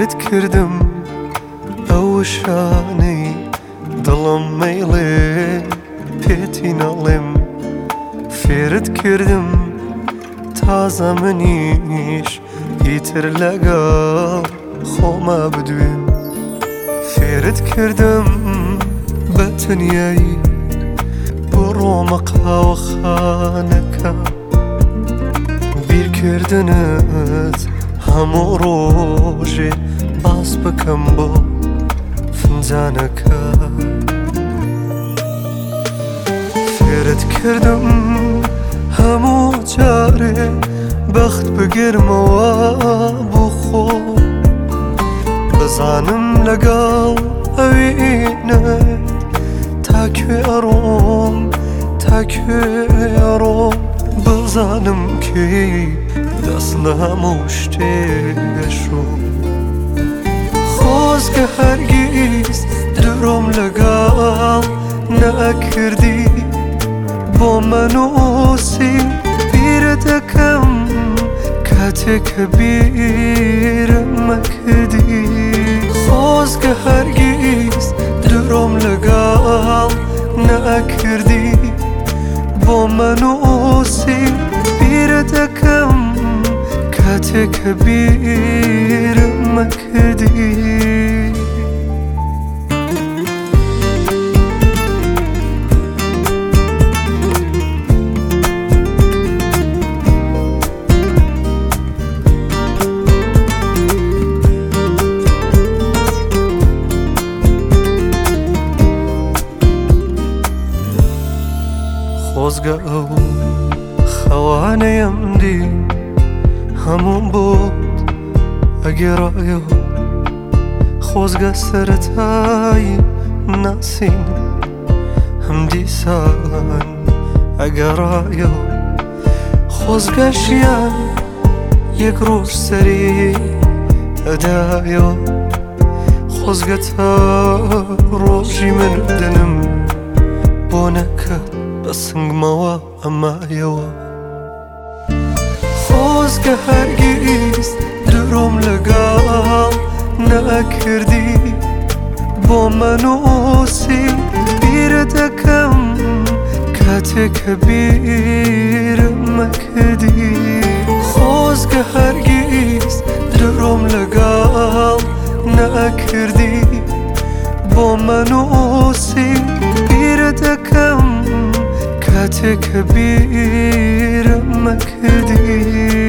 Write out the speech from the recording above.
فێرت کردم ئەو شانەی دڵم مەیڵێ پێتی نەڵێم فێرت کردم تازە منیش ئیتر لەگەڵ خۆما بدوێم فێرت کردم بە تەنیایی بڕۆمە قاوەخانەکە بیرکردنت هەموو ڕۆژێ باس بکەم بۆ فنجانەکە فێرت کردم هەموو جارێ بەخت بگرمەوە بۆ خۆ بزانم لەگەڵ ئەوێنت تاکوێ ئەڕۆم تاکوێ ئەڕۆم بزانم کەی دەست لە هەموو شتێشوم خۆزگە هەرگیز درۆم لەگەڵ نەکردی بۆ منووسی بیرە دەکەم کاتێککە بیرم مەکردی خۆزگە هەرگیز درۆم لەگەڵ نەکردی بۆ منووسی بیرە دەکەم کاتێککە بیرم مەکردی خۆزگە ئەو خەوانەیەم دی هەموو بۆت ئەگێڕایەوە خۆزگە سەرەتایی ناسین هەم دیسان ئەگەڕایەوە خۆزگە ژیان یەک ڕۆژ سەری ئەدایەوە خۆزگە تا ڕۆژی مردنم بۆ نەکەت بە سنگمەوە ئەمایەوە خۆزگە هەرگیز درۆم لەگەڵ نەکردی بۆ منووسی بیرە دەکەم کاتێککە بیرم مەکردی خۆزگە هەرگیز درۆم لەگەڵ نەکردی بۆ منووسی بیرە دەکەم کاتێککە بیرم مەکردی